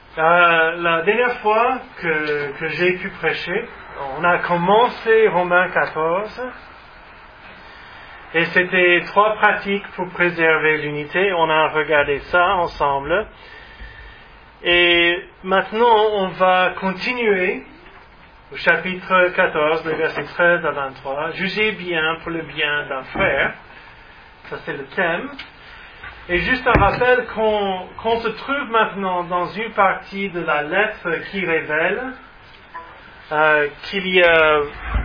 La dernière fois que j'ai pu prêcher, on a commencé Romains 14 et c'était 3 pratiques pour préserver l'unité. On a regardé ça ensemble et maintenant on va continuer au chapitre 14, les versets 13 à 23. Jugez bien pour le bien d'un frère, ça c'est le thème. Et juste un rappel qu'on se trouve maintenant dans une partie de la lettre qui révèle qu'il y a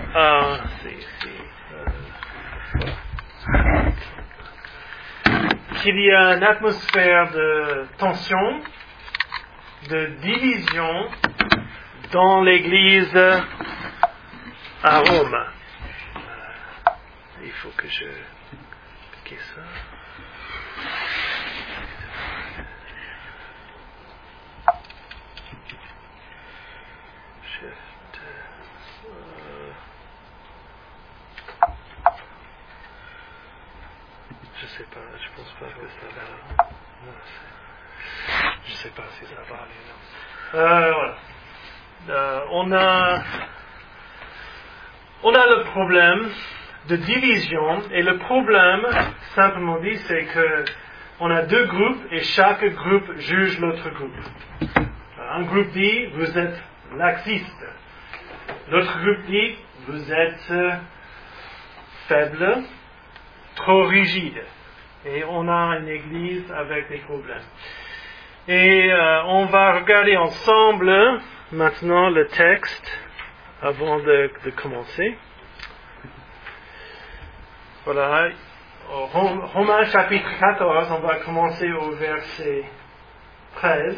une atmosphère de tension, de division dans l'Église à Rome. Il faut que je clique ça. Je sais pas, je pense pas que ça va. Non, je sais pas si ça va aller. Voilà. On a le problème de division et le problème, simplement dit, c'est que on a 2 groupes et chaque groupe juge l'autre groupe. Un groupe dit vous êtes laxiste. L'autre groupe dit vous êtes faible, trop rigide. Et on a une église avec des problèmes. Et on va regarder ensemble maintenant le texte avant de commencer. Voilà. Romains chapitre 14, on va commencer au verset 13.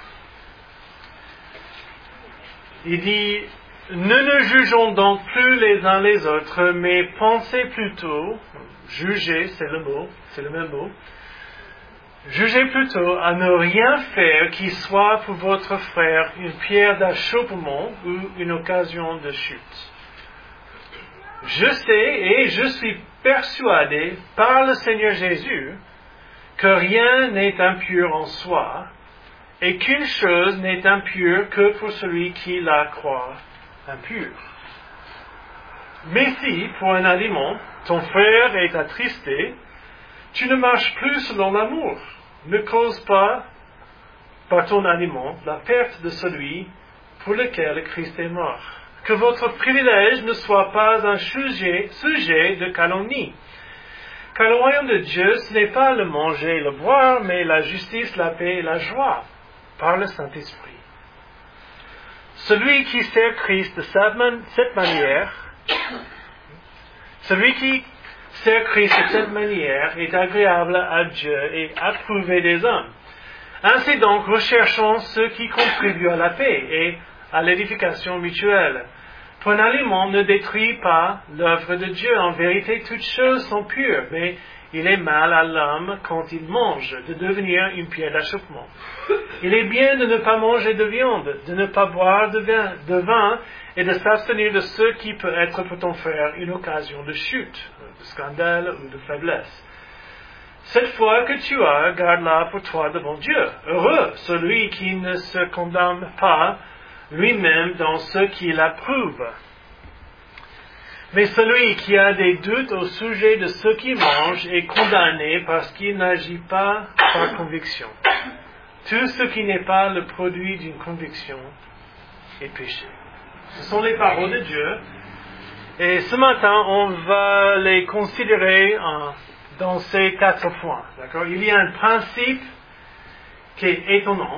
Il dit « Ne jugeons donc plus les uns les autres, mais pensez plutôt, juger, c'est le même mot, jugez plutôt à ne rien faire qui soit pour votre frère une pierre d'achoppement ou une occasion de chute. Je sais et je suis persuadé par le Seigneur Jésus que rien n'est impur en soi et qu'une chose n'est impure que pour celui qui la croit impure. Mais si, pour un aliment, ton frère est attristé, tu ne marches plus selon l'amour. Ne cause pas, par ton aliment, la perte de celui pour lequel Christ est mort. Que votre privilège ne soit pas un sujet de calomnie. Car le royaume de Dieu, ce n'est pas le manger et le boire, mais la justice, la paix et la joie, par le Saint-Esprit. Celui qui sert Christ de cette manière, est agréable à Dieu et approuvé des hommes. Ainsi donc, recherchons ceux qui contribuent à la paix et à l'édification mutuelle. Pour un aliment ne détruit pas l'œuvre de Dieu. En vérité, toutes choses sont pures, mais il est mal à l'homme, quand il mange, de devenir une pierre d'achoppement. Il est bien de ne pas manger de viande, de ne pas boire de vin et de s'abstenir de ce qui peut être pour ton frère une occasion de chute, de scandale ou de faiblesse. Cette foi que tu as, garde-la pour toi devant Dieu. Heureux celui qui ne se condamne pas lui-même dans ce qu'il approuve. Mais celui qui a des doutes au sujet de ce qu'il mange est condamné parce qu'il n'agit pas par conviction. Tout ce qui n'est pas le produit d'une conviction est péché. Ce sont les paroles de Dieu. Et ce matin, on va les considérer dans ces 4 points. D'accord? Il y a un principe qui est étonnant.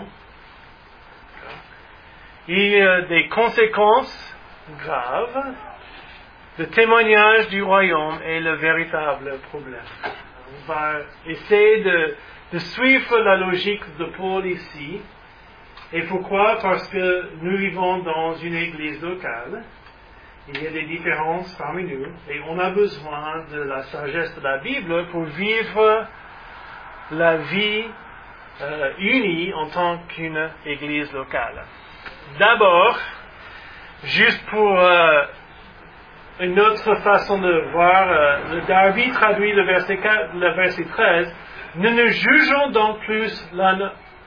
Il y a des conséquences graves. Le témoignage du royaume est le véritable problème. On va essayer de suivre la logique de Paul ici. Et pourquoi? Parce que nous vivons dans une église locale. Il y a des différences parmi nous. Et on a besoin de la sagesse de la Bible pour vivre la vie unie en tant qu'une église locale. D'abord, juste pour une autre façon de voir, le Darby traduit le verset 13, nous ne jugeons donc plus l'un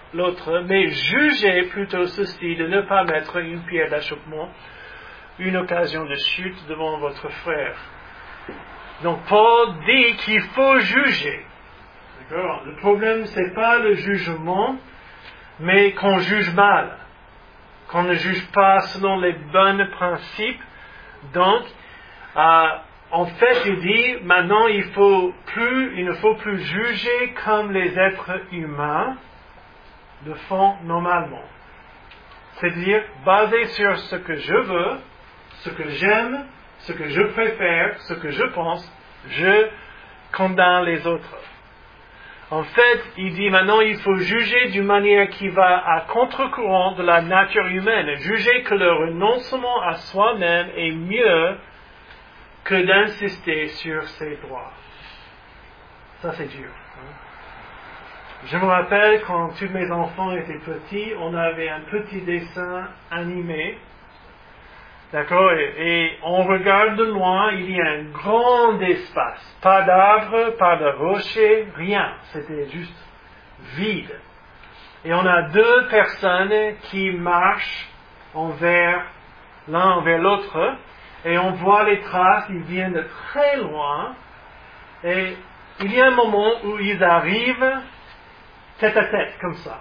l'autre, mais jugez plutôt ceci, de ne pas mettre une pierre d'achoppement, une occasion de chute devant votre frère. Donc Paul dit qu'il faut juger. D'accord? Le problème, c'est pas le jugement, mais qu'on juge mal, qu'on ne juge pas selon les bons principes. Donc, en fait, il dit, maintenant, il ne faut plus juger comme les êtres humains le font normalement. C'est-à-dire, basé sur ce que je veux, ce que j'aime, ce que je préfère, ce que je pense, je condamne les autres. En fait, il dit maintenant, il faut juger d'une manière qui va à contre-courant de la nature humaine. Juger que le renoncement à soi-même est mieux que d'insister sur ses droits. Ça, c'est dur. Je me rappelle quand tous mes enfants étaient petits, on avait un petit dessin animé. D'accord? Et on regarde de loin, il y a un grand espace. Pas d'arbres, pas de rochers, rien. C'était juste vide. Et on a deux personnes qui marchent l'un envers l'autre. Et on voit les traces, ils viennent de très loin. Et il y a un moment où ils arrivent tête à tête, comme ça.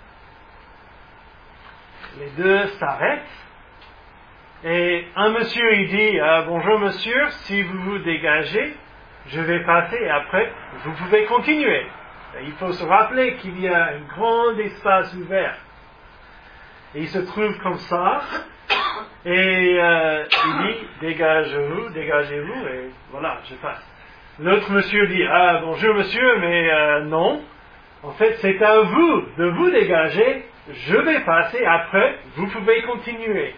Les deux s'arrêtent. Et un monsieur, il dit, bonjour monsieur, si vous vous dégagez, je vais passer et après, vous pouvez continuer. Et il faut se rappeler qu'il y a un grand espace ouvert. Et il se trouve comme ça, et il dit, dégagez-vous, et voilà, je passe. L'autre monsieur dit, bonjour monsieur, mais non, en fait c'est à vous de vous dégager, je vais passer, après, vous pouvez continuer.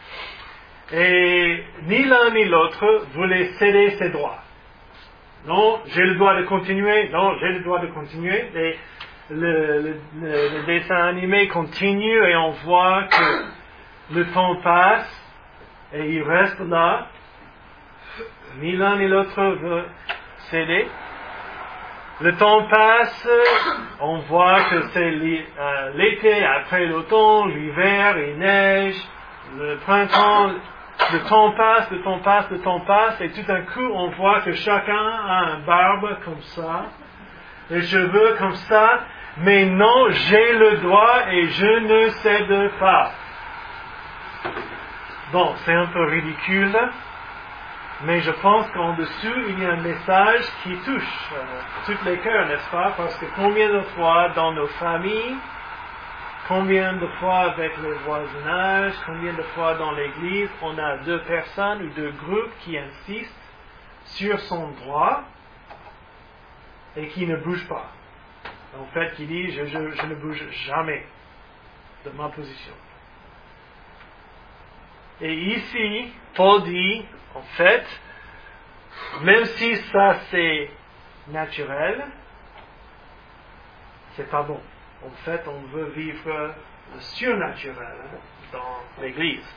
Et ni l'un ni l'autre voulait céder ses droits. Non, j'ai le droit de continuer. Non, j'ai le droit de continuer. Et le dessin animé continue et on voit que le temps passe et il reste là. Ni l'un ni l'autre veut céder. Le temps passe, on voit que c'est l'été, après l'automne, l'hiver, il neige, le printemps. Le temps passe, et tout d'un coup, on voit que chacun a un barbe comme ça, les cheveux comme ça, mais non, j'ai le droit et je ne cède pas. Bon, c'est un peu ridicule, mais je pense qu'en dessous, il y a un message qui touche tous les cœurs, n'est-ce pas? Parce que combien de fois dans nos familles, combien de fois avec le voisinage, combien de fois dans l'église, on a deux personnes ou deux groupes qui insistent sur son droit et qui ne bougent pas. En fait, qui dit, je ne bouge jamais de ma position. Et ici, Paul dit, en fait, même si ça c'est naturel, c'est pas bon. En fait, on veut vivre le surnaturel dans l'Église.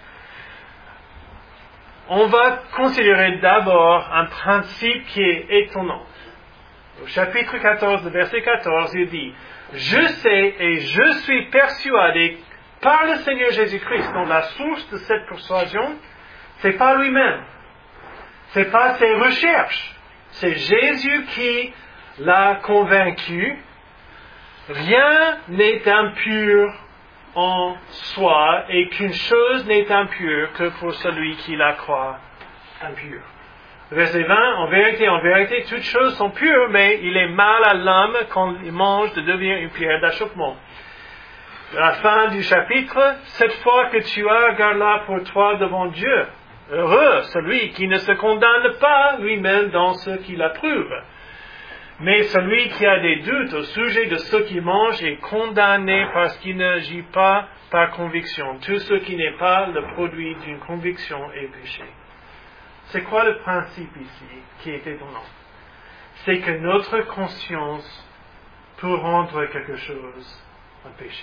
On va considérer d'abord un principe qui est étonnant. Au chapitre 14, verset 14, il dit, « Je sais et je suis persuadé par le Seigneur Jésus-Christ. » Donc la source de cette persuasion, c'est pas lui-même. C'est pas ses recherches. C'est Jésus qui l'a convaincu. Rien n'est impur en soi et qu'une chose n'est impure que pour celui qui la croit impure. Verset 20, en vérité, toutes choses sont pures, mais il est mal à l'homme quand il mange de devenir une pierre d'achoppement. À la fin du chapitre, cette fois que tu as, garde-la pour toi devant Dieu. Heureux celui qui ne se condamne pas lui-même dans ce qu'il approuve. Mais celui qui a des doutes au sujet de ce qu'il mange est condamné parce qu'il n'agit pas par conviction. Tout ce qui n'est pas le produit d'une conviction est péché. C'est quoi le principe ici qui est étonnant? C'est que notre conscience peut rendre quelque chose un péché.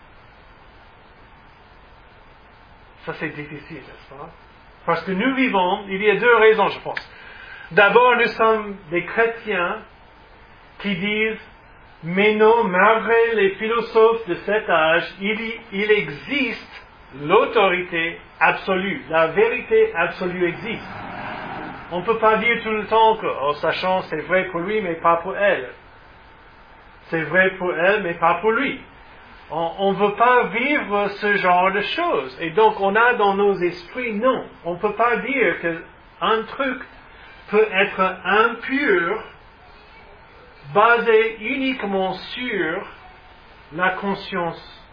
Ça c'est difficile, n'est-ce pas? Parce que nous vivons, il y a deux raisons, je pense. D'abord, nous sommes des chrétiens qui disent, Mais non, malgré les philosophes de cet âge, il existe l'autorité absolue. La vérité absolue existe. On ne peut pas dire tout le temps que, sachant c'est vrai pour lui, mais pas pour elle. C'est vrai pour elle, mais pas pour lui. On ne veut pas vivre ce genre de choses. Et donc, on a dans nos esprits, non. On ne peut pas dire qu'un truc peut être impur basé uniquement sur la conscience.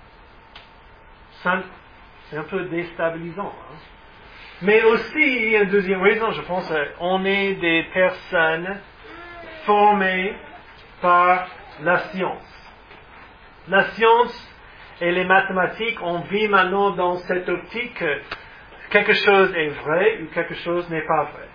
C'est un peu déstabilisant. Hein? Mais aussi, il y a une deuxième raison, je pense, on est des personnes formées par la science. La science et les mathématiques, on vit maintenant dans cette optique que quelque chose est vrai ou quelque chose n'est pas vrai.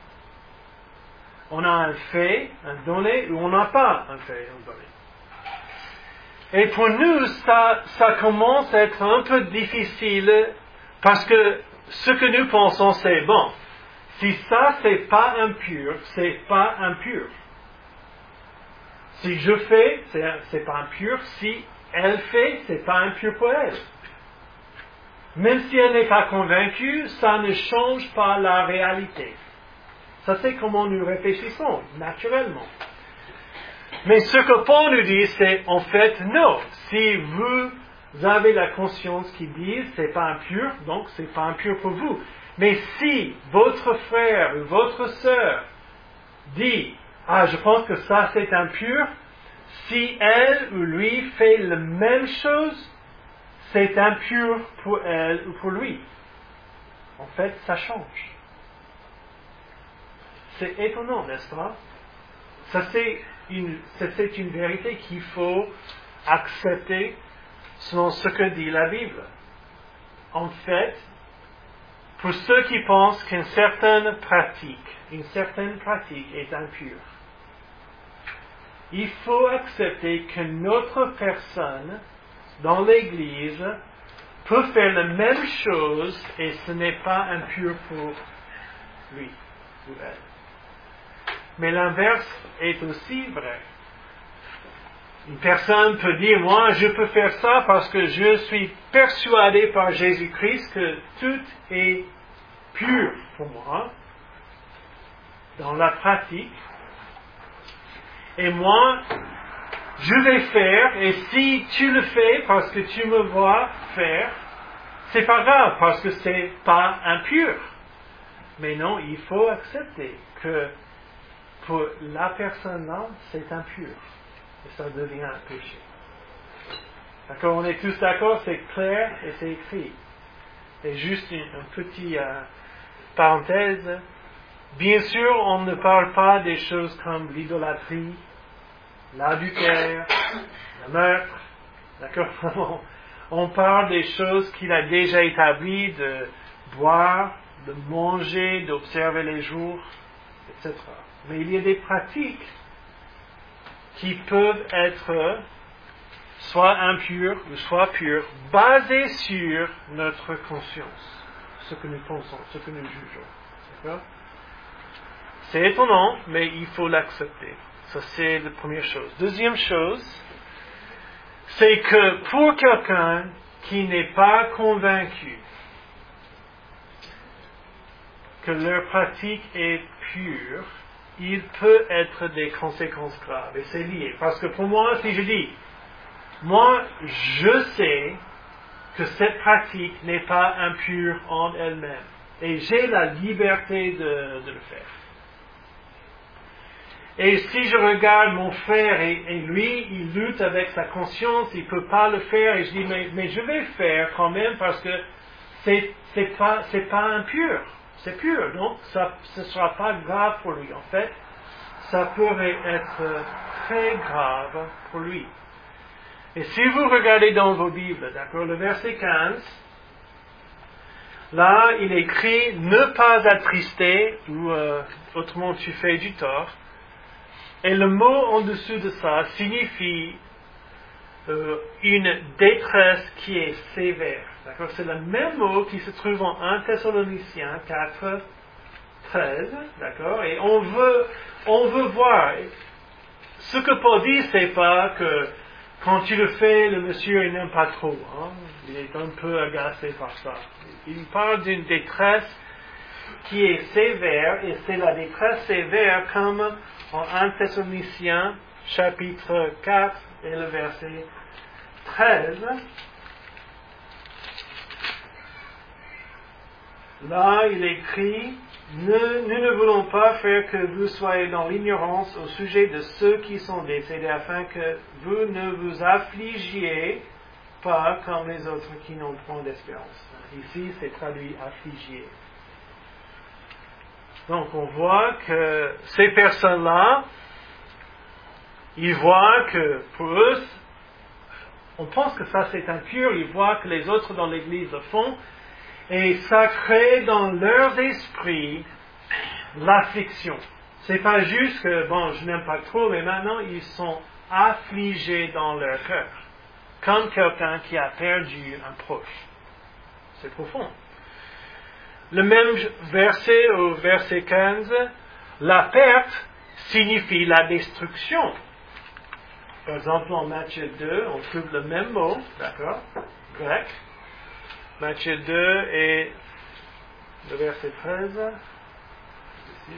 On a un fait, un donné, ou on n'a pas un fait, un donné. Et pour nous, ça commence à être un peu difficile parce que ce que nous pensons, c'est bon. Si ça, c'est pas impur, c'est pas impur. Si je fais, c'est pas impur. Si elle fait, c'est pas impur pour elle. Même si elle n'est pas convaincue, ça ne change pas la réalité. Ça, c'est comment nous réfléchissons, naturellement. Mais ce que Paul nous dit, c'est en fait non. Si vous avez la conscience qui dit c'est pas impur, donc c'est pas impur pour vous. Mais si votre frère ou votre sœur dit je pense que ça c'est impur, si elle ou lui fait la même chose, c'est impur pour elle ou pour lui. En fait, ça change. C'est étonnant, n'est-ce pas? Ça, c'est une vérité qu'il faut accepter selon ce que dit la Bible. En fait, pour ceux qui pensent qu'une certaine pratique est impure, il faut accepter que notre personne dans l'Église peut faire la même chose et ce n'est pas impur pour lui ou elle. Mais l'inverse est aussi vrai. Une personne peut dire, moi je peux faire ça parce que je suis persuadé par Jésus-Christ que tout est pur pour moi, dans la pratique, et moi je vais faire, et si tu le fais parce que tu me vois faire, c'est pas grave parce que c'est pas impur. Mais non, il faut accepter que pour la personne-là, c'est impur. Et ça devient un péché. D'accord? On est tous d'accord, c'est clair et c'est écrit. Et juste une petite parenthèse. Bien sûr, on ne parle pas des choses comme l'idolâtrie, l'adultère, le meurtre. D'accord? On parle des choses qu'il a déjà établies, de boire, de manger, d'observer les jours, etc. Mais il y a des pratiques qui peuvent être soit impures ou soit pures, basées sur notre conscience, ce que nous pensons, ce que nous jugeons. D'accord? C'est étonnant, mais il faut l'accepter. Ça, c'est la première chose. Deuxième chose, c'est que pour quelqu'un qui n'est pas convaincu que leur pratique est pure, il peut être des conséquences graves. Et c'est lié. Parce que pour moi, si je dis, moi, je sais que cette pratique n'est pas impure en elle-même. Et j'ai la liberté de le faire. Et si je regarde mon frère et lui, il lutte avec sa conscience, il ne peut pas le faire, et je dis, mais je vais faire quand même parce que c'est pas impur. C'est pur, donc ce ne sera pas grave pour lui. En fait, ça pourrait être très grave pour lui. Et si vous regardez dans vos Bibles, d'accord, le verset 15, là, il écrit « ne pas attrister » ou autrement tu fais du tort. Et le mot en dessous de ça signifie une détresse qui est sévère. D'accord? C'est le même mot qui se trouve en 1 Thessaloniciens 4, 13. D'accord? Et on veut voir ce que Paul dit, c'est pas que quand tu le fais, le monsieur il n'aime pas trop. Hein? Il est un peu agacé par ça. Il parle d'une détresse qui est sévère, et c'est la détresse sévère comme en 1 Thessaloniciens, chapitre 4, et le verset 13. Là, il écrit, nous ne voulons pas faire que vous soyez dans l'ignorance au sujet de ceux qui sont décédés, afin que vous ne vous affligiez pas comme les autres qui n'ont point d'espérance. Ici, c'est traduit affligier. Donc, on voit que ces personnes-là, ils voient que pour eux, on pense que ça c'est impur, ils voient que les autres dans l'Église le font, et ça crée dans leurs esprits l'affliction. C'est pas juste que, bon, je n'aime pas trop, mais maintenant ils sont affligés dans leur cœur, comme quelqu'un qui a perdu un proche. C'est profond. Le même verset au verset 15, la perte signifie la destruction. Par exemple, en Matthieu 2, on trouve le même mot, d'accord, grec. Matthieu 2 et le verset 13. Ici.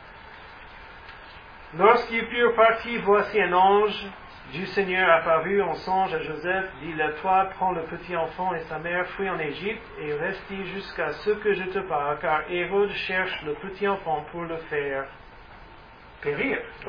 Lorsqu'ils furent partis, voici un ange du Seigneur apparut en songe à Joseph, dit, lève-toi, prends le petit enfant et sa mère, fuis en Égypte et reste jusqu'à ce que je te parle, car Hérode cherche le petit enfant pour le faire périr. Donc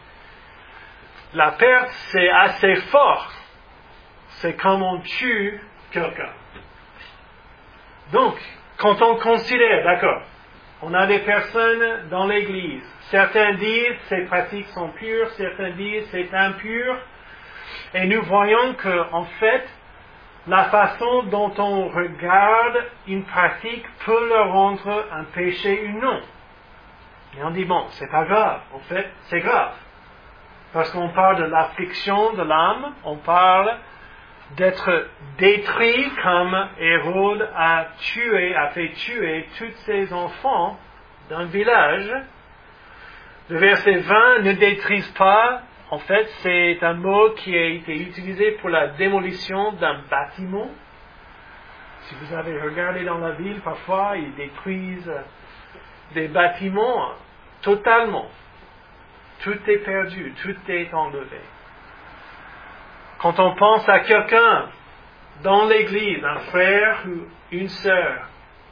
la perte, c'est assez fort. C'est comme on tue quelqu'un. Donc, quand on considère, d'accord, on a des personnes dans l'Église. Certains disent ces pratiques sont pures, certains disent c'est impur. Et nous voyons que, en fait, la façon dont on regarde une pratique peut le rendre un péché ou non. Et on dit, bon, c'est pas grave. En fait, c'est grave. Parce qu'on parle de l'affliction de l'âme, on parle d'être détruit comme Hérode a fait tuer tous ses enfants d'un village. Le verset 20, ne détruise pas, en fait, c'est un mot qui a été utilisé pour la démolition d'un bâtiment. Si vous avez regardé dans la ville, parfois, ils détruisent des bâtiments totalement. Tout est perdu, tout est enlevé. Quand on pense à quelqu'un dans l'église, un frère ou une sœur,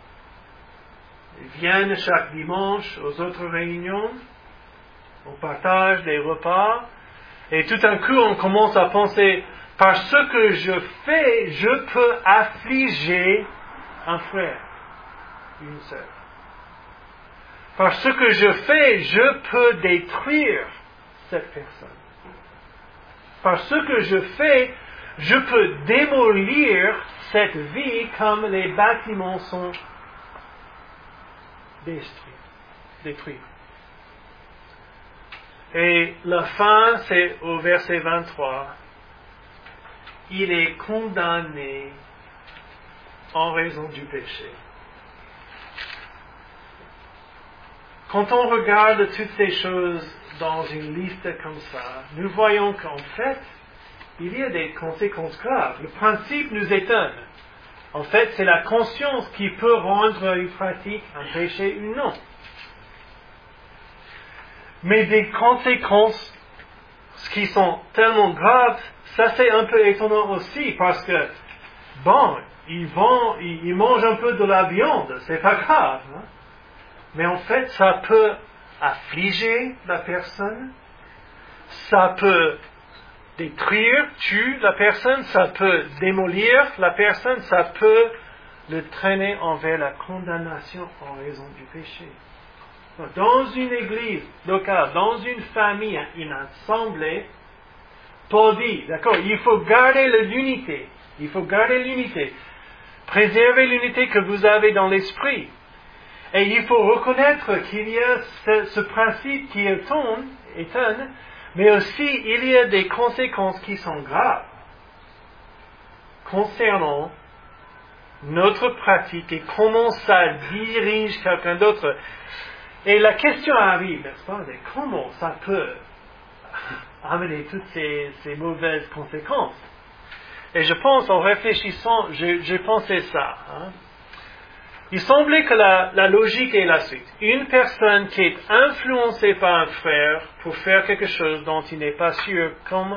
ils viennent chaque dimanche aux autres réunions, on partage des repas, et tout d'un coup on commence à penser, par ce que je fais, je peux affliger un frère, une sœur. Par ce que je fais, je peux détruire cette personne. Par ce que je fais, je peux démolir cette vie comme les bâtiments sont détruits. Et la fin, c'est au verset 23. Il est condamné en raison du péché. Quand on regarde toutes ces choses dans une liste comme ça, nous voyons qu'en fait, il y a des conséquences graves. Le principe nous étonne. En fait, c'est la conscience qui peut rendre une pratique un péché ou non. Mais des conséquences qui sont tellement graves, ça c'est un peu étonnant aussi, parce que, bon, ils mangent un peu de la viande, c'est pas grave, hein? Mais en fait, ça peut affliger la personne, ça peut détruire, tuer la personne, ça peut démolir la personne, ça peut le traîner envers la condamnation en raison du péché. Dans une église locale, dans une famille, une assemblée, Paul dit, d'accord, il faut garder l'unité, préserver l'unité que vous avez dans l'esprit. Et il faut reconnaître qu'il y a ce principe qui étonne, mais aussi il y a des conséquences qui sont graves concernant notre pratique et comment ça dirige quelqu'un d'autre. Et la question arrive, n'est-ce pas, mais comment ça peut amener toutes ces mauvaises conséquences. Et je pense, en réfléchissant, j'ai pensé ça. Il semblait que la logique est la suite. Une personne qui est influencée par un frère pour faire quelque chose dont il n'est pas sûr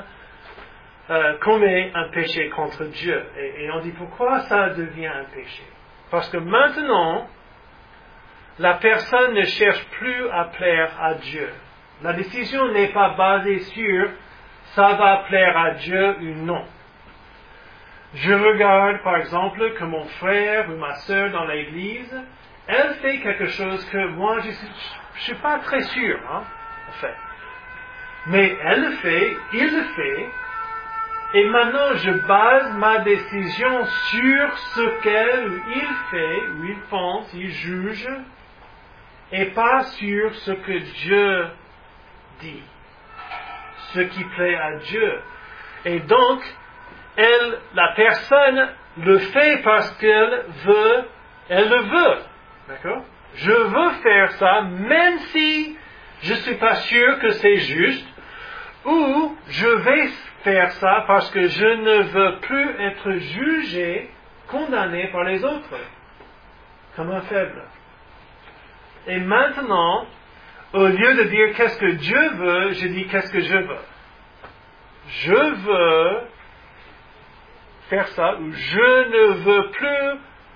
commet un péché contre Dieu. Et on dit pourquoi ça devient un péché? Parce que maintenant, la personne ne cherche plus à plaire à Dieu. La décision n'est pas basée sur ça va plaire à Dieu ou non. Je regarde par exemple que mon frère ou ma sœur dans l'église, elle fait quelque chose que moi je ne suis pas très sûr, en fait. Mais elle le fait, il le fait, et maintenant je base ma décision sur ce qu'elle ou il fait, ou il pense, il juge, et pas sur ce que Dieu dit, ce qui plaît à Dieu. Et donc, la personne le fait parce qu'elle le veut. D'accord? Je veux faire ça, même si je ne suis pas sûr que c'est juste, ou je vais faire ça parce que je ne veux plus être jugé, condamné par les autres, comme un faible. Et maintenant, au lieu de dire qu'est-ce que Dieu veut, je dis qu'est-ce que je veux. Je veux faire ça, ou je ne veux plus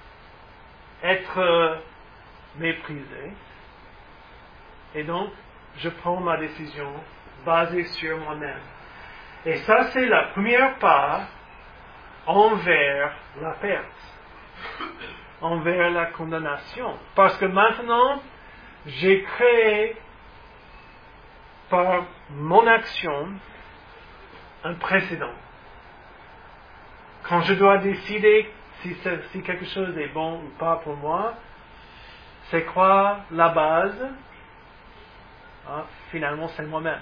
être méprisé. Et donc, je prends ma décision basée sur moi-même. Et ça, c'est la première part envers la perte, envers la condamnation. Parce que maintenant, j'ai créé par mon action un précédent. Quand je dois décider si quelque chose est bon ou pas pour moi, c'est quoi la base? Finalement, c'est moi-même.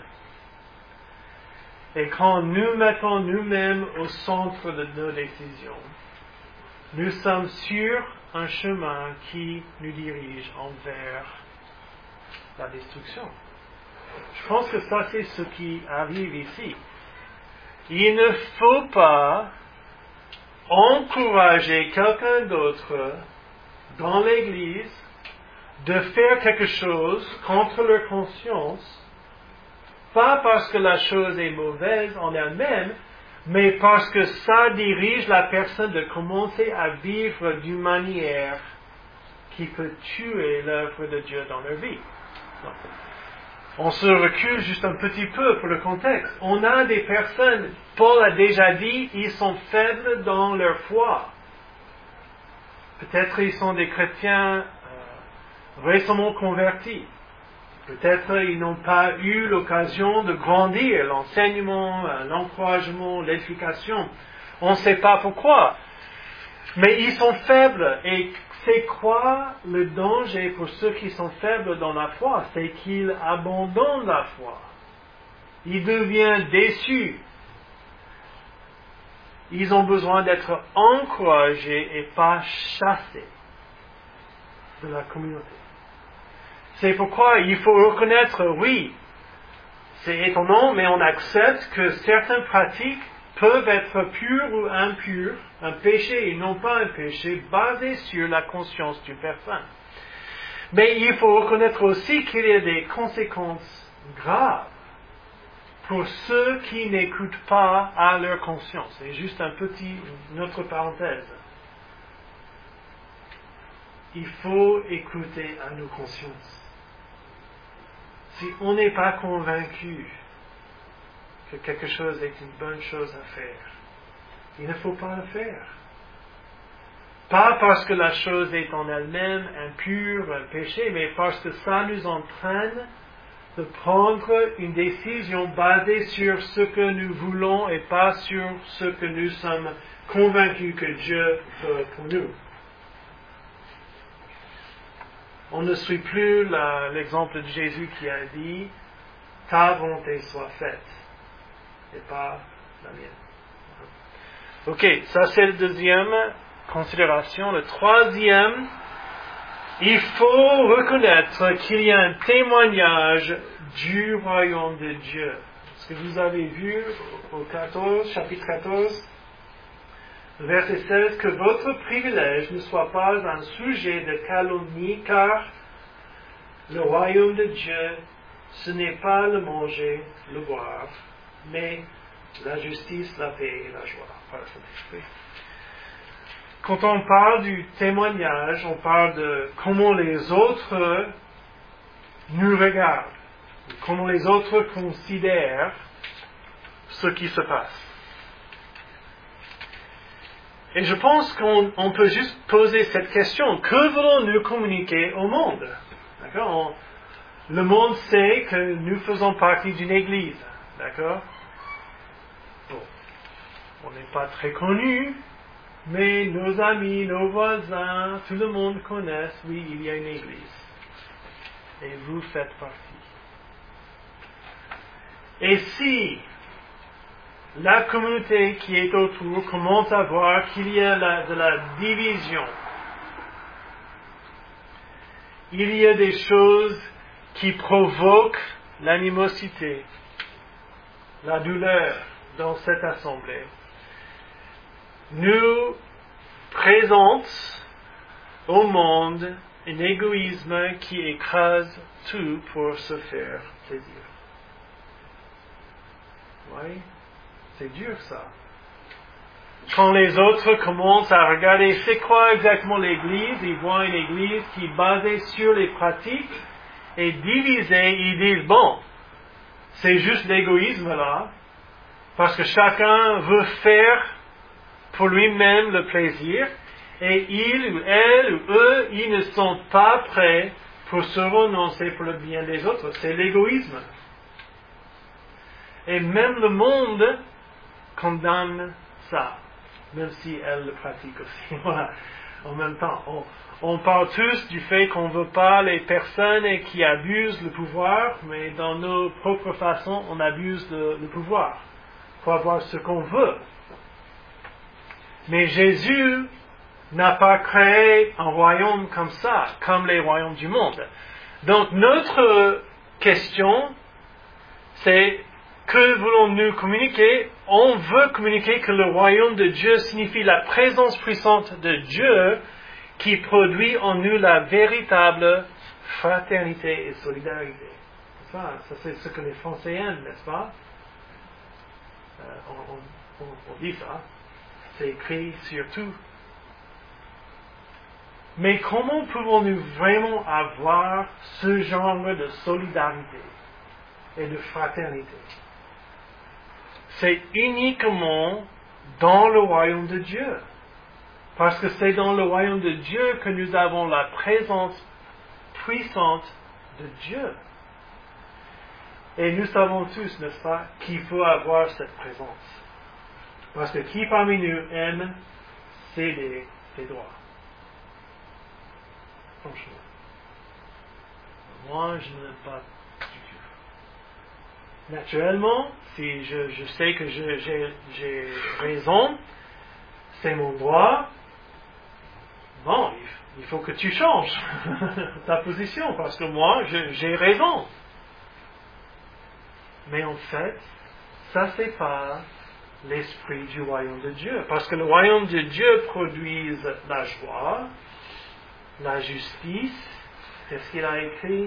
Et quand nous mettons nous-mêmes au centre de nos décisions, nous sommes sur un chemin qui nous dirige envers la destruction. Je pense que ça, c'est ce qui arrive ici. Il ne faut pas encourager quelqu'un d'autre dans l'Église de faire quelque chose contre leur conscience, pas parce que la chose est mauvaise en elle-même, mais parce que ça dirige la personne de commencer à vivre d'une manière qui peut tuer l'œuvre de Dieu dans leur vie. On se recule juste un petit peu pour le contexte. On a des personnes, Paul a déjà dit, ils sont faibles dans leur foi. Peut-être ils sont des chrétiens récemment convertis. Peut-être ils n'ont pas eu l'occasion de grandir, l'enseignement, l'encouragement, l'éducation. On ne sait pas pourquoi. Mais ils sont faibles. Et c'est quoi le danger pour ceux qui sont faibles dans la foi? C'est qu'ils abandonnent la foi. Ils deviennent déçus. Ils ont besoin d'être encouragés et pas chassés de la communauté. C'est pourquoi il faut reconnaître, oui, c'est étonnant, mais on accepte que certaines pratiques peuvent être pures ou impures, un péché et non pas un péché, basé sur la conscience d'une personne. Mais il faut reconnaître aussi qu'il y a des conséquences graves pour ceux qui n'écoutent pas à leur conscience. C'est juste une autre parenthèse. Il faut écouter à nos consciences. Si on n'est pas convaincu que quelque chose est une bonne chose à faire, il ne faut pas le faire. Pas parce que la chose est en elle-même impure, un péché, mais parce que ça nous entraîne de prendre une décision basée sur ce que nous voulons et pas sur ce que nous sommes convaincus que Dieu veut pour nous. On ne suit plus l'exemple de Jésus qui a dit « Ta volonté soit faite » et pas la mienne. Ok, ça c'est la deuxième considération. Le troisième, il faut reconnaître qu'il y a un témoignage du royaume de Dieu. ce que vous avez vu au chapitre 14, verset 16, que votre privilège ne soit pas un sujet de calomnie, car le royaume de Dieu, ce n'est pas le manger, le boire, mais la justice, la paix et la joie par le Saint-Esprit. Quand on parle du témoignage, on parle de comment les autres nous regardent, comment les autres considèrent ce qui se passe. Et je pense qu'on peut juste poser cette question. Que voulons-nous communiquer au monde? D'accord? Le monde sait que nous faisons partie d'une église. D'accord? Bon. On n'est pas très connus, mais nos amis, nos voisins, tout le monde connaît, oui, il y a une église. Et vous faites partie. Et si la communauté qui est autour commence à voir qu'il y a de la division, il y a des choses qui provoquent l'animosité, la douleur dans cette assemblée, nous présente au monde un égoïsme qui écrase tout pour se faire plaisir. Oui, c'est dur ça. Quand les autres commencent à regarder c'est quoi exactement l'Église, ils voient une Église qui est basée sur les pratiques et divisée, ils disent bon, c'est juste l'égoïsme là, parce que chacun veut faire pour lui-même le plaisir, et il ou elle ou eux, ils ne sont pas prêts pour se renoncer pour le bien des autres. C'est l'égoïsme. Et même le monde condamne ça, même si elle le pratique aussi. Voilà. En même temps, on parle tous du fait qu'on ne veut pas les personnes qui abusent le pouvoir, mais dans nos propres façons, on abuse le pouvoir pour avoir ce qu'on veut. Mais Jésus n'a pas créé un royaume comme ça, comme les royaumes du monde. Donc notre question, c'est que voulons-nous communiquer? On veut communiquer que le royaume de Dieu signifie la présence puissante de Dieu qui produit en nous la véritable fraternité et solidarité. Ça c'est ce que les Français aiment, n'est-ce pas? On dit ça. C'est écrit sur tout. Mais comment pouvons-nous vraiment avoir ce genre de solidarité et de fraternité? C'est uniquement dans le royaume de Dieu. Parce que c'est dans le royaume de Dieu que nous avons la présence puissante de Dieu. Et nous savons tous, n'est-ce pas, qu'il faut avoir cette présence. Parce que qui parmi nous aime céder ses droits? Franchement. Moi, je n'aime pas du tout. Naturellement, si je sais que j'ai raison, c'est mon droit, bon, il faut que tu changes ta position, parce que moi, j'ai raison. Mais en fait, ça c'est pas l'esprit du royaume de Dieu. Parce que le royaume de Dieu produit la joie, la justice. Qu'est-ce qu'il a écrit?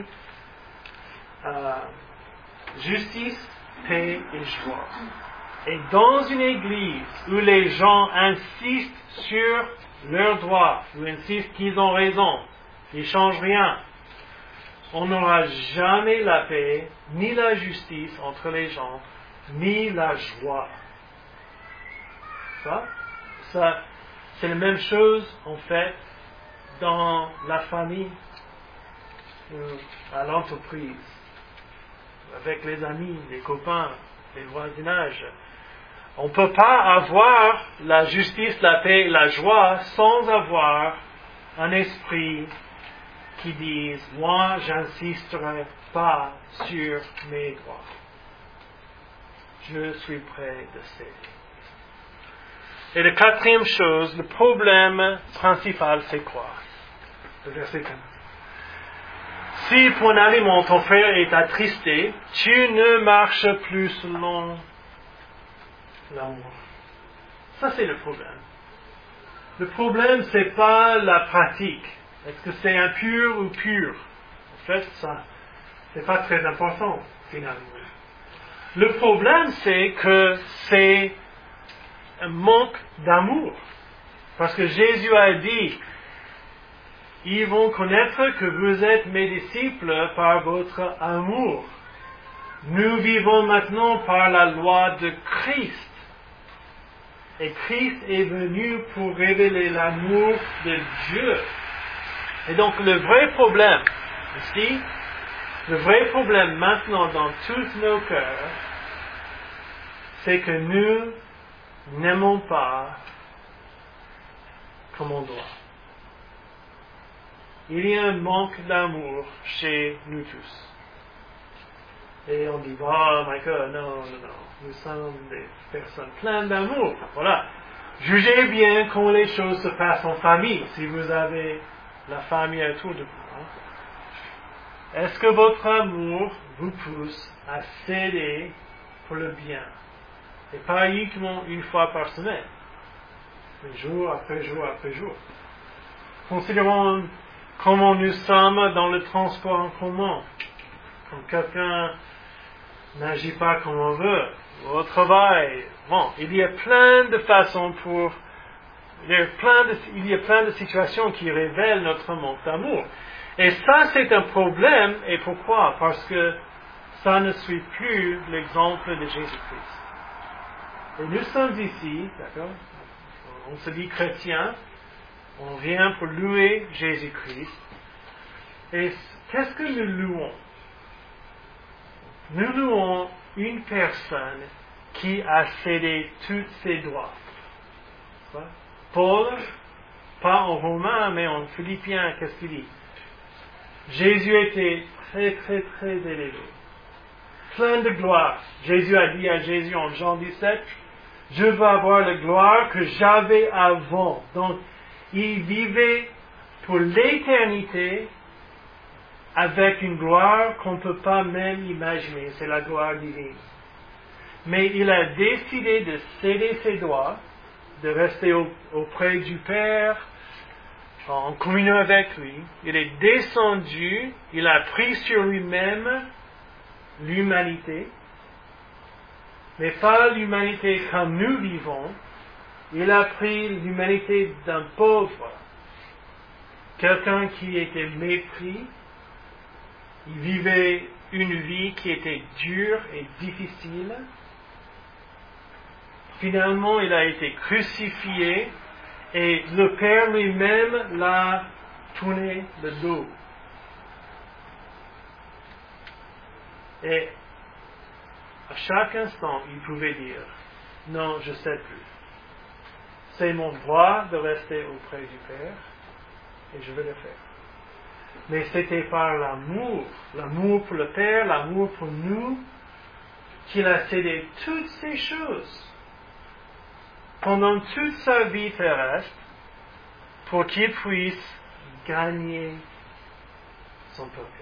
Justice, paix et joie. Et dans une église où les gens insistent sur leurs droits, ou insistent qu'ils ont raison, ils ne changent rien, on n'aura jamais la paix, ni la justice entre les gens, ni la joie. Ça, c'est la même chose, en fait, dans la famille, à l'entreprise, avec les amis, les copains, les voisinages. On ne peut pas avoir la justice, la paix et la joie sans avoir un esprit qui dise « Moi, j'insisterai pas sur mes droits. Je suis prêt de céder. » Et la quatrième chose, le problème principal, c'est quoi? Le verset 15. Si pour un aliment ton frère est attristé, tu ne marches plus selon l'amour. Ça, c'est le problème. Le problème, c'est pas la pratique. Est-ce que c'est impur ou pur? En fait, ça, c'est pas très important, finalement. Le problème, c'est que c'est un manque d'amour. Parce que Jésus a dit, ils vont connaître que vous êtes mes disciples par votre amour. Nous vivons maintenant par la loi de Christ. Et Christ est venu pour révéler l'amour de Dieu. Et donc le vrai problème, ici, le vrai problème maintenant dans tous nos cœurs, c'est que nous n'aimons pas comme on doit. Il y a un manque d'amour chez nous tous. Et on dit, oh my God, non, nous sommes des personnes pleines d'amour. Voilà. Jugez bien comment les choses se passent en famille, si vous avez la famille autour de vous. Hein? Est-ce que votre amour vous pousse à céder pour le bien? Et pas uniquement une fois par semaine, mais jour après jour après jour. Considérons comment nous sommes dans le transport en commun. Quand quelqu'un n'agit pas comme on veut, au travail. Bon, il y a plein de façons il y a plein de situations qui révèlent notre manque d'amour. Et ça, c'est un problème. Et pourquoi? Parce que ça ne suit plus l'exemple de Jésus-Christ. Et nous sommes ici, d'accord? On se dit chrétien. On vient pour louer Jésus-Christ. Et qu'est-ce que nous louons? Nous louons une personne qui a cédé tous ses droits. Paul, pas en Romain, mais en Philippiens, qu'est-ce qu'il dit? Jésus était très, très, très élevé. Plein de gloire. Jésus a dit à Jésus en Jean 17, je veux avoir la gloire que j'avais avant. Donc, il vivait pour l'éternité avec une gloire qu'on ne peut pas même imaginer. C'est la gloire divine. Mais il a décidé de céder ses droits, de rester auprès du Père, en communion avec lui. Il est descendu, il a pris sur lui-même l'humanité, mais pas l'humanité comme nous vivons. Il a pris l'humanité d'un pauvre, quelqu'un qui était mépris. Il vivait une vie qui était dure et difficile. Finalement, il a été crucifié et le Père lui-même l'a tourné le dos. Et à chaque instant, il pouvait dire, non, je ne sais plus. C'est mon droit de rester auprès du Père et je vais le faire. Mais c'était par l'amour pour le Père, l'amour pour nous, qu'il a cédé toutes ces choses pendant toute sa vie terrestre pour qu'il puisse gagner son peuple.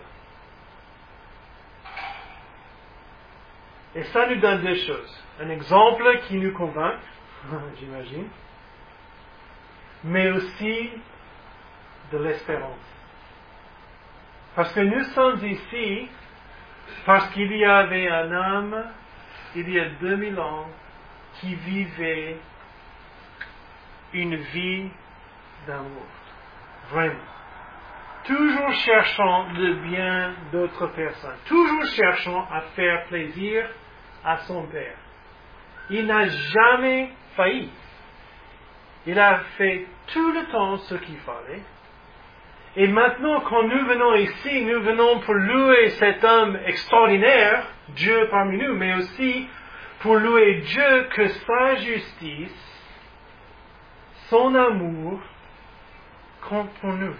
Et ça nous donne deux choses. Un exemple qui nous convainc, j'imagine, mais aussi de l'espérance. Parce que nous sommes ici parce qu'il y avait un homme, il y a 2000 ans, qui vivait une vie d'amour. Vraiment. Toujours cherchant le bien d'autres personnes. Toujours cherchant à faire plaisir à son Père. Il n'a jamais failli. Il a fait tout le temps ce qu'il fallait. Et maintenant, quand nous venons ici, nous venons pour louer cet homme extraordinaire, Dieu parmi nous, mais aussi pour louer Dieu que sa justice, son amour, compte pour nous.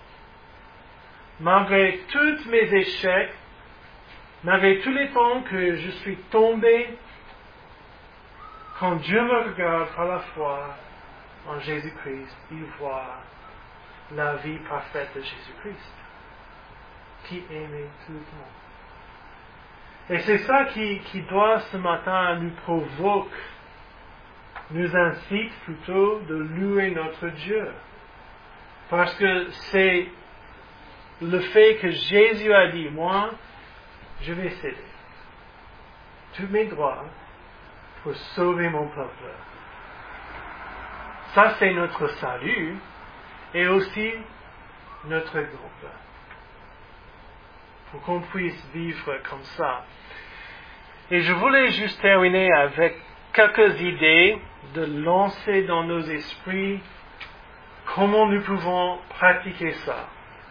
Malgré tous mes échecs, malgré tous les temps que je suis tombé, quand Dieu me regarde par la foi en Jésus-Christ, il voit la vie parfaite de Jésus-Christ. qui aimait tout le monde. Et c'est ça qui doit ce matin nous provoque, nous incite plutôt de louer notre Dieu. Parce que c'est le fait que Jésus a dit, moi, je vais céder tous mes droits pour sauver mon peuple. Ça, c'est notre salut et aussi notre groupe. Pour qu'on puisse vivre comme ça. Et je voulais juste terminer avec quelques idées de lancer dans nos esprits comment nous pouvons pratiquer ça.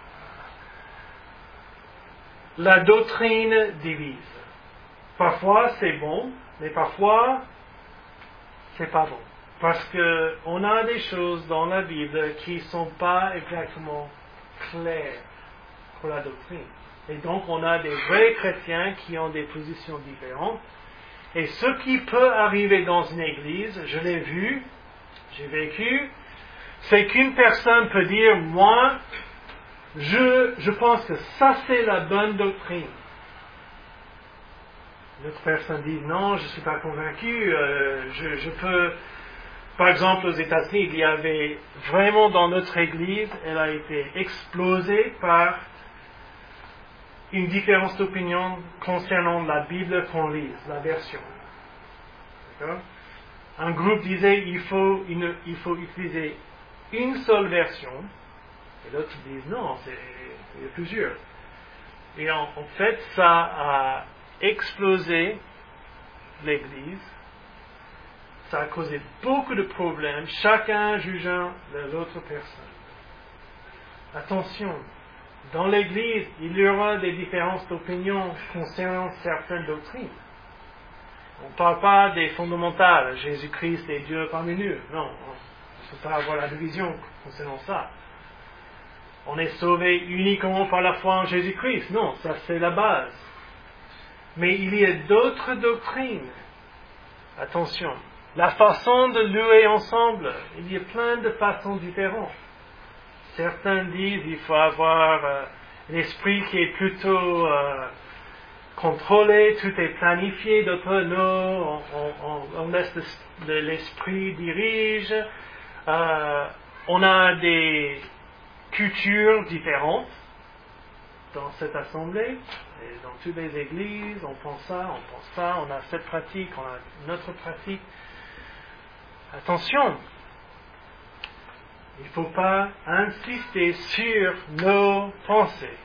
La doctrine divise. Parfois c'est bon, mais parfois c'est pas bon. Parce qu'on a des choses dans la Bible qui ne sont pas exactement claires pour la doctrine. Et donc on a des vrais chrétiens qui ont des positions différentes. Et ce qui peut arriver dans une église, je l'ai vu, j'ai vécu, c'est qu'une personne peut dire, moi, je pense que ça c'est la bonne doctrine. L'autre personne dit, non, je ne suis pas convaincu, je peux... Par exemple, aux États-Unis, il y avait vraiment dans notre église, elle a été explosée par une différence d'opinion concernant la Bible qu'on lise, la version. D'accord? Un groupe disait il faut utiliser une seule version, et l'autre disent non, il y a plusieurs. Et en fait, ça a explosé l'Église, ça a causé beaucoup de problèmes, chacun jugeant l'autre personne. Attention, dans l'Église, il y aura des différences d'opinion concernant certaines doctrines. On ne parle pas des fondamentales, Jésus-Christ est Dieu parmi nous. Non, il ne faut pas avoir la division concernant ça. On est sauvé uniquement par la foi en Jésus-Christ. Non, ça c'est la base. Mais il y a d'autres doctrines. Attention, la façon de louer ensemble, il y a plein de façons différentes. Certains disent qu'il faut avoir l'esprit qui est plutôt contrôlé, tout est planifié. D'autres, non, on laisse l'esprit dirige. On a des cultures différentes dans cette assemblée. Et dans toutes les églises, on pense ça, on a cette pratique, on a une autre pratique. Attention! Il ne faut pas insister sur nos pensées.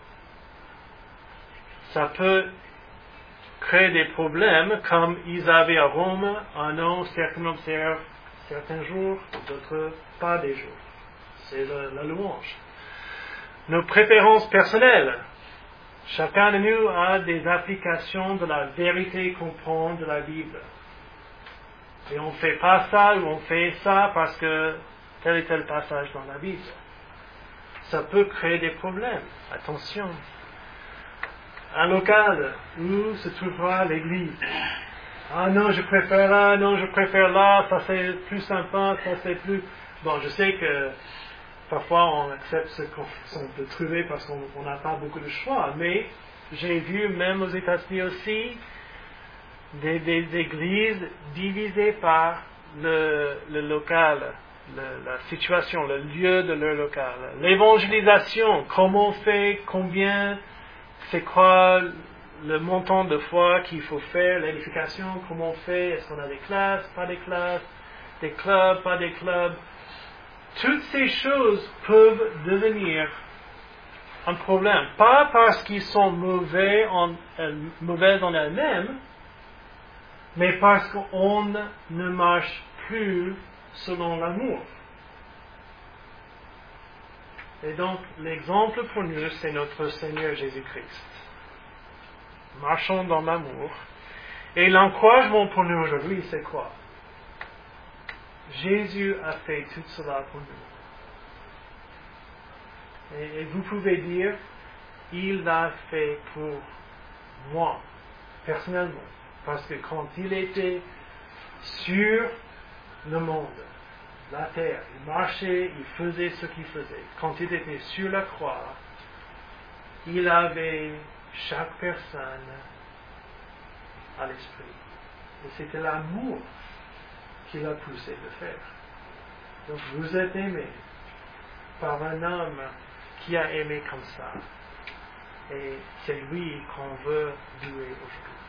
Ça peut créer des problèmes comme ils avaient à Rome, un an, certains observent certains jours, d'autres pas des jours. C'est la louange. Nos préférences personnelles. Chacun de nous a des applications de la vérité qu'on prend de la Bible. Et on ne fait pas ça ou on fait ça parce que tel et tel passage dans la Bible. Ça peut créer des problèmes. Attention. Un local où se trouvera l'église. Ah non, je préfère là, non, je préfère là, ça c'est plus sympa, ça c'est plus... Bon, je sais que parfois on accepte ce qu'on peut trouver parce qu'on n'a pas beaucoup de choix, mais j'ai vu même aux États-Unis aussi des églises divisées par le local, la situation, le lieu de leur local. L'évangélisation, comment on fait, combien, c'est quoi le montant de foi qu'il faut faire, l'édification, comment on fait, est-ce qu'on a des classes, pas des classes, des clubs, pas des clubs. Toutes ces choses peuvent devenir un problème. Pas parce qu'ils sont mauvaises en elles-mêmes, mais parce qu'on ne marche plus selon l'amour. Et donc, l'exemple pour nous, c'est notre Seigneur Jésus-Christ. Marchons dans l'amour. Et l'encouragement pour nous aujourd'hui, c'est quoi? Jésus a fait tout cela pour nous. Et vous pouvez dire, il l'a fait pour moi, personnellement. Parce que quand il était sur le monde, la terre, il marchait, il faisait ce qu'il faisait. Quand il était sur la croix, il avait chaque personne à l'esprit. Et c'était l'amour qui l'a poussé de faire. Donc vous êtes aimés par un homme qui a aimé comme ça. Et c'est lui qu'on veut louer aujourd'hui.